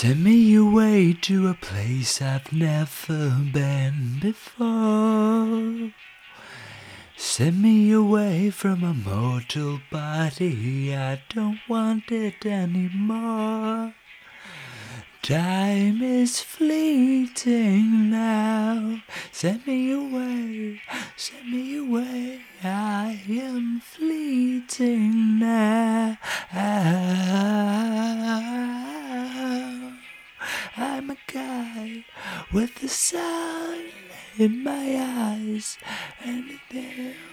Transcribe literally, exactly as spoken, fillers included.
Send me away to a place I've never been before. Send me away from a mortal body, I don't want it anymore. Time is fleeting now. Send me away, send me away. I am fleeting now. I'm a guy with the sun in my eyes, and